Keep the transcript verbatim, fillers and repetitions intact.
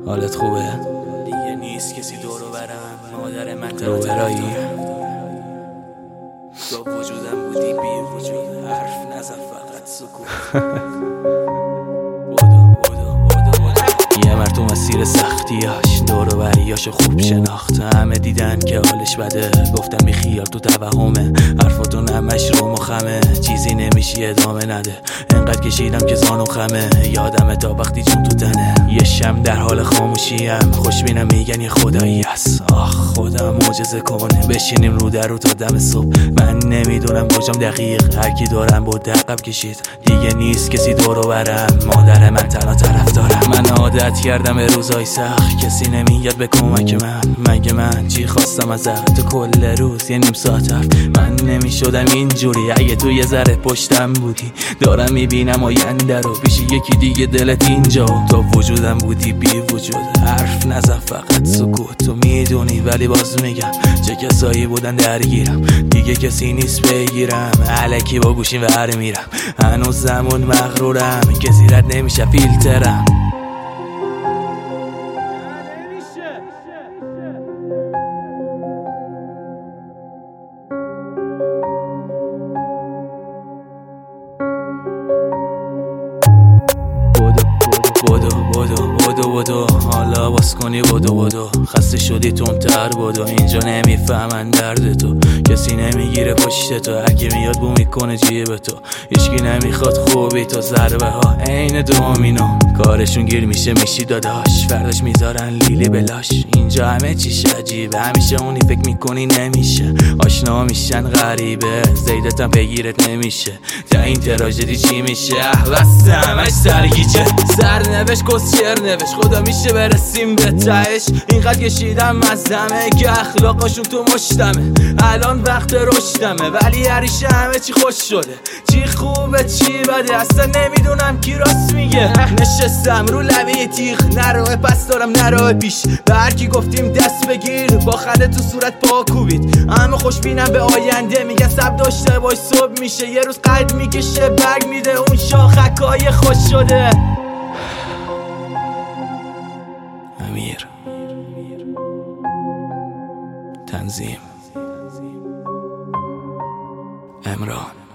حالت خوبه؟ دیگه نیست کسی دورو برم، مادر من رو برایی تو وجودم بودی بی وجود، حرف نزن فقط سکوت. بودو بودو بودو بودو یه مرد تو مسیر سختیاش دورو بریاشو خوب شناخت. همه دیدن که حالش بده، گفتم بی خیال تو توهمه، حرفاتون همش رو مخمه، چیزی نمیشی ادامه نده. انقدر کشیدم که زانو خمه، یادمه تا وقتی جون تو تنه. یه شم در حال خاموشیم، خوشبینم میگن یه خدایی هست. آخ خدا معجزه کن، بشینیم رو در رو تا دم صبح. من نمیدونم کجام دقیق، هرکی دارم با دقب کشید. دیگه نیست کسی دورو برم، مادر من تنها طرف دارم. من عادت کردم به روزای سخت، کسی نمیاد به کمک من. مگه من چی خواستم ازت؟ تو کل روز یه نیم ساعت حرف. من نمیشدم اینجوری اگه تو یه ذره پشتم بودی. دارم میبینم آینده رو پیش یکی دیگه، دلت اینجا. تو وجودم بودی بی وجود، حرف نزن فقط سکوت. تو میدونی ولی باز میگم چه کسایی بودن درگیرم. دیگه کسی نیست بگیرم، الکی با گوشیم ور میرم. هنوز زمان مغرورم، کسی رد نمیشه فیلترم. بودو بودو بودو بودو حالا باز کنی بودو بودو. خسته شدی تندتر بودو، اینجا نمیفهمن درد تو. کسی نمیگیره پشت تو، هرکی میاد بو میکنه جیب تو. هیچکی نمیخواد خوبی تو، ضربه ها عین دومینو. کارشون گیر میشه میشی داداش، فرداش میذارن لیلی بلاش. اینجا همه چیش عجیبه، همیشه اونی فکر میکنی نمیشه. آشنا میشن غریبه، زیدتم پیگیرت نمیشه. تا این تراژدی چی میشه؟ بس همش سرگیجه، سرنوشت کسچر نوشت. خدا میشه برسیم به تهش، اینقدر کشیدم از دمه که اخلاقاشون تو مشتمه. الان وقت رشدمه ولی هریشه همه چی خوش شده. چی خوبه چی بده اصلا نمیدونم کی راست میگه. نشستم رو لبه تیغ، نروه پس دارم نروه پیش. به هرکی گفتیم دست بگیر، با خنده تو صورت پا کوبید. اما خوشبینم به آینده، میگن سب داشته باش صبح میشه. یه روز قد میکشه برگ میده اون شاخکای خوش شده. امیر تنظیم امران.